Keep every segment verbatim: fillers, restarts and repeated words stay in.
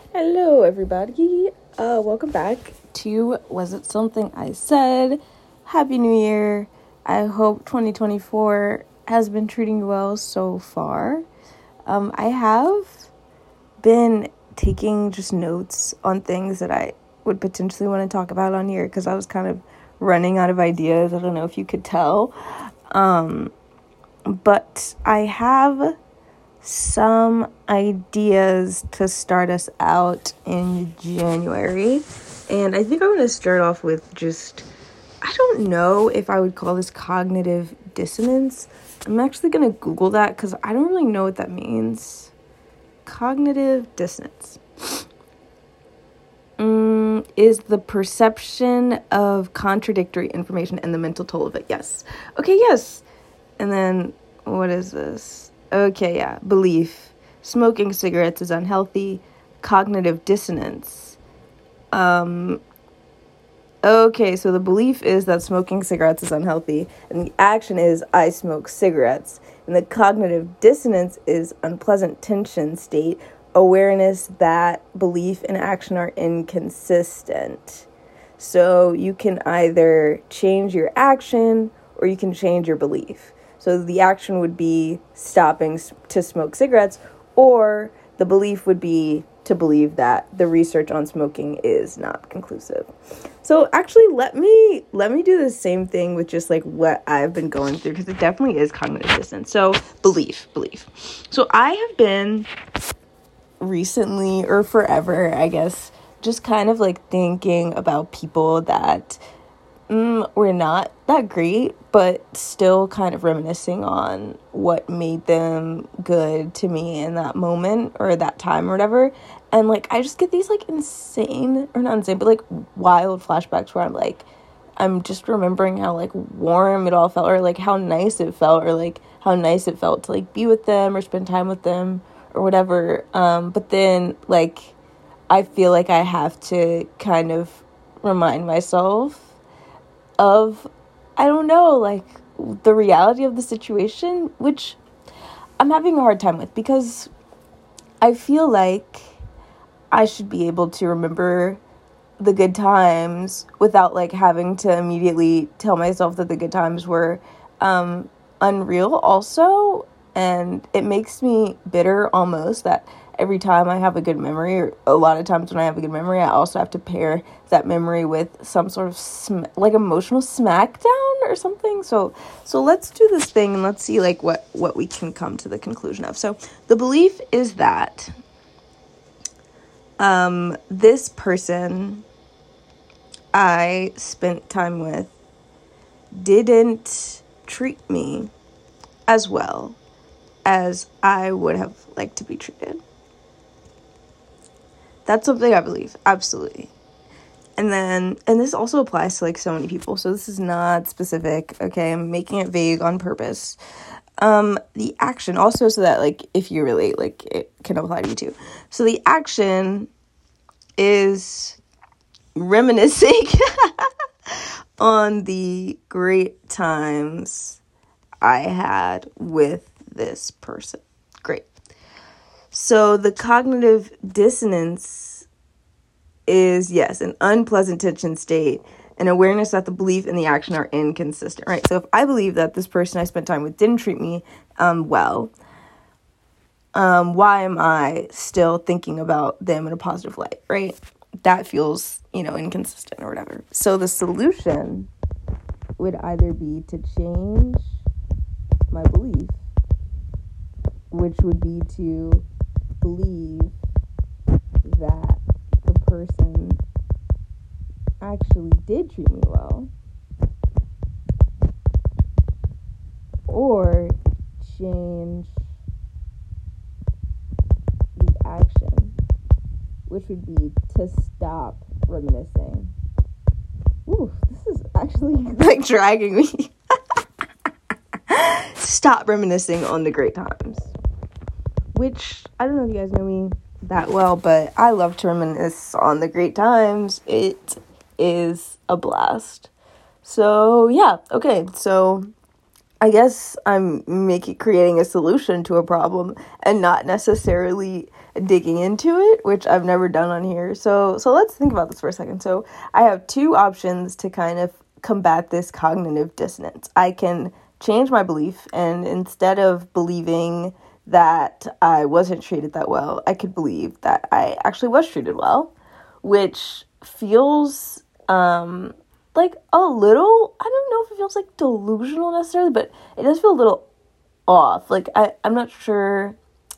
Hello, everybody. Uh, welcome back to Was It Something I Said? Happy New Year. I hope twenty twenty-four has been treating you well so far. Um, I have been taking just notes on things that I would potentially want to talk about on here because I was kind of running out of ideas. I don't know if you could tell. Um, but I have some ideas to start us out in January. And I think I'm going to start off with just, I don't know if I would call this cognitive dissonance. I'm actually going to Google that because I don't really know what that means. Cognitive dissonance mm, is the perception of contradictory information and the mental toll of it. Yes. Okay, yes. And then what is this? Okay, yeah. Belief. Smoking cigarettes is unhealthy. Cognitive dissonance. Um, okay, so the belief is that smoking cigarettes is unhealthy, and the action is I smoke cigarettes. And the cognitive dissonance is unpleasant tension state, awareness that belief and action are inconsistent. So you can either change your action or you can change your belief. So the action would be stopping to smoke cigarettes, or the belief would be to believe that the research on smoking is not conclusive. So actually, let me let me do the same thing with just like what I've been going through, because it definitely is cognitive dissonance. So belief, belief. So I have been recently, or forever, I guess, just kind of like thinking about people that Mm, we're not that great, but still kind of reminiscing on what made them good to me in that moment or that time or whatever. And like, I just get these like insane, or not insane, but like wild flashbacks where I'm like, I'm just remembering how like warm it all felt, or like how nice it felt, or like how nice it felt to like be with them or spend time with them or whatever. Um, but then like, I feel like I have to kind of remind myself of, I don't know, like, the reality of the situation, which I'm having a hard time with, because I feel like I should be able to remember the good times without, like, having to immediately tell myself that the good times were um, unreal also, and it makes me bitter almost that every time I have a good memory, or a lot of times when I have a good memory, I also have to pair that memory with some sort of sm- like emotional smackdown or something. So, so let's do this thing and let's see like what, what we can come to the conclusion of. So the belief is that um, this person I spent time with didn't treat me as well as I would have liked to be treated. That's something I believe, absolutely. And then, and this also applies to, like, so many people, so this is not specific, okay? I'm making it vague on purpose. Um, the action, also so that, like, if you relate, like, it can apply to you too. So the action is reminiscing on the great times I had with this person. Great. So the cognitive dissonance is, yes, an unpleasant tension state, an awareness that the belief and the action are inconsistent, right? So if I believe that this person I spent time with didn't treat me um, well, um, why am I still thinking about them in a positive light, right? That feels, you know, inconsistent or whatever. So the solution would either be to change my belief, which would be to believe that the person actually did treat me well, or change the action, which would be to stop reminiscing. Ooh, this is actually like dragging me. Stop reminiscing on the great times. Which, I don't know if you guys know me that well, but I love to reminisce on the great times. It is a blast. So, yeah, okay, so I guess I'm making creating a solution to a problem and not necessarily digging into it, which I've never done on here. So so let's think about this for a second. So I have two options to kind of combat this cognitive dissonance. I can change my belief, and instead of believing that I wasn't treated that well, I could believe that I actually was treated well, which feels um like a little, I don't know if it feels like delusional necessarily, but it does feel a little off. Like, I, I'm not sure,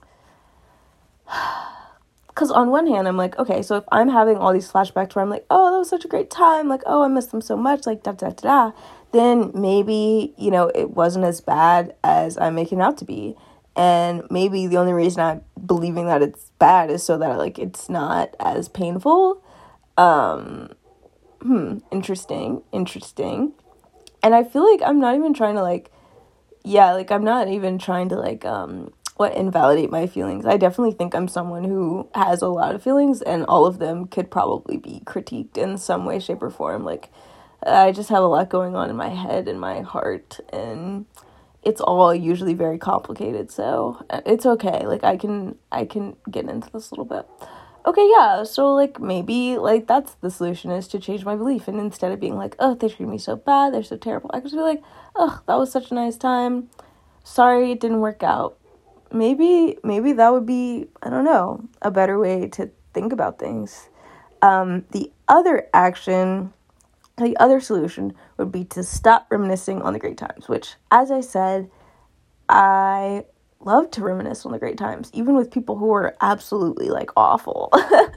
because on one hand, I'm like, okay, so if I'm having all these flashbacks where I'm like, oh, that was such a great time, like, oh, I miss them so much, like, da da da da, then maybe, you know, it wasn't as bad as I'm making it out to be. And maybe the only reason I'm believing that it's bad is so that, like, it's not as painful. Um... Hmm, interesting, interesting. And I feel like I'm not even trying to, like, yeah, like, I'm not even trying to, like, um, what, invalidate my feelings. I definitely think I'm someone who has a lot of feelings, and all of them could probably be critiqued in some way, shape, or form. Like, I just have a lot going on in my head and my heart, and it's all usually very complicated, so it's okay. Like, I can, I can get into this a little bit. Okay, yeah, so, like, maybe, like, that's the solution, is to change my belief, and instead of being like, oh, they treated me so bad, they're so terrible, I could just be like, oh, that was such a nice time, sorry it didn't work out. Maybe, maybe that would be, I don't know, a better way to think about things. Um, the other action, the other solution would be to stop reminiscing on the great times, which, as I said, I love to reminisce on the great times, even with people who are absolutely, like, awful. I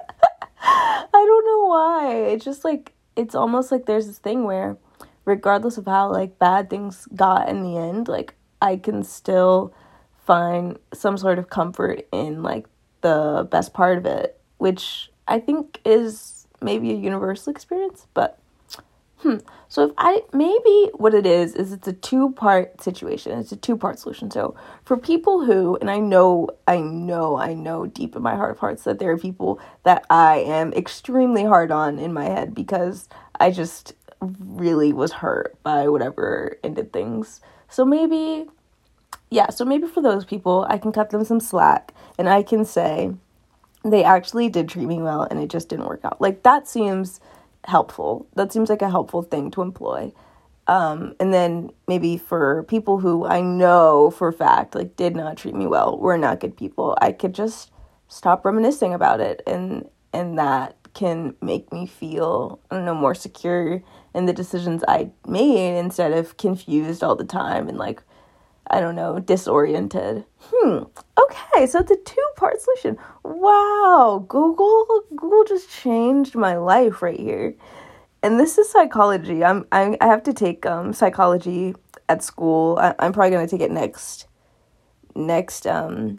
don't know why. It's just, like, it's almost like there's this thing where, regardless of how, like, bad things got in the end, like, I can still find some sort of comfort in, like, the best part of it, which I think is maybe a universal experience, but Hmm. So if I, maybe what it is, is it's a two-part situation. It's a two-part solution. So for people who, and I know, I know, I know deep in my heart of hearts that there are people that I am extremely hard on in my head because I just really was hurt by whatever ended things. So maybe, yeah, so maybe for those people, I can cut them some slack and I can say they actually did treat me well and it just didn't work out. Like, that seems helpful. That seems like a helpful thing to employ. Um, and then maybe for people who I know for a fact, like, did not treat me well, were not good people, I could just stop reminiscing about it. And, and that can make me feel, I don't know, more secure in the decisions I made instead of confused all the time and, like, I don't know, disoriented. Hmm. Okay, so it's a two-part solution. Wow, Google, Google just changed my life right here. And this is psychology. I'm, I'm I have to take um psychology at school. I, I'm probably gonna take it next, next um,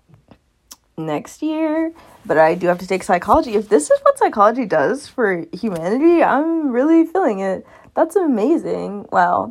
next year. But I do have to take psychology. If this is what psychology does for humanity, I'm really feeling it. That's amazing. Wow.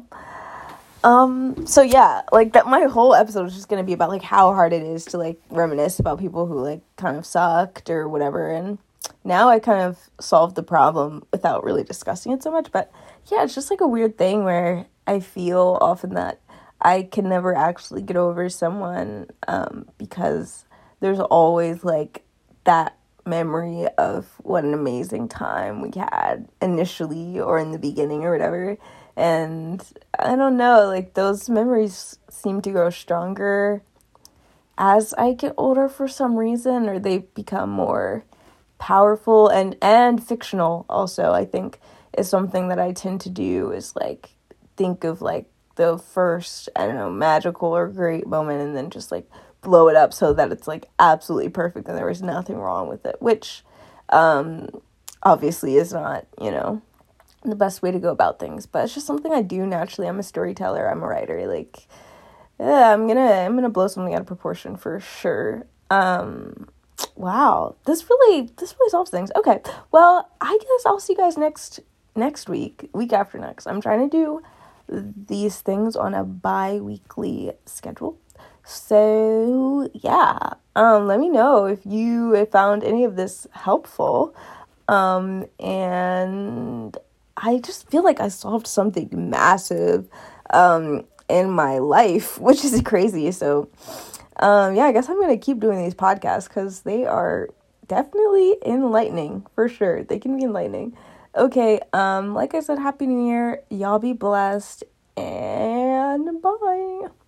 Um, so yeah, like, that, my whole episode is just gonna be about, like, how hard it is to, like, reminisce about people who, like, kind of sucked or whatever, and now I kind of solved the problem without really discussing it so much, but yeah, it's just, like, a weird thing where I feel often that I can never actually get over someone, um, because there's always, like, that memory of what an amazing time we had initially or in the beginning or whatever. And I don't know, like, those memories seem to grow stronger as I get older for some reason, or they become more powerful and, and fictional also, I think, is something that I tend to do, is, like, think of, like, the first, I don't know, magical or great moment and then just, like, blow it up so that it's, like, absolutely perfect and there was nothing wrong with it, which um, obviously is not, you know, the best way to go about things, but it's just something I do naturally. I'm a storyteller, I'm a writer, like, yeah, I'm gonna, I'm gonna blow something out of proportion for sure. Um, wow, this really, this really solves things. Okay, well, I guess I'll see you guys next, next week, week after next. I'm trying to do these things on a bi-weekly schedule, so yeah, um, let me know if you found any of this helpful, um, and I just feel like I solved something massive. Um, in my life, which is crazy. So, um, yeah, I guess I'm going to keep doing these podcasts because they are definitely enlightening, for sure. They can be enlightening. Okay, um, like I said, Happy New Year. Y'all be blessed, and bye.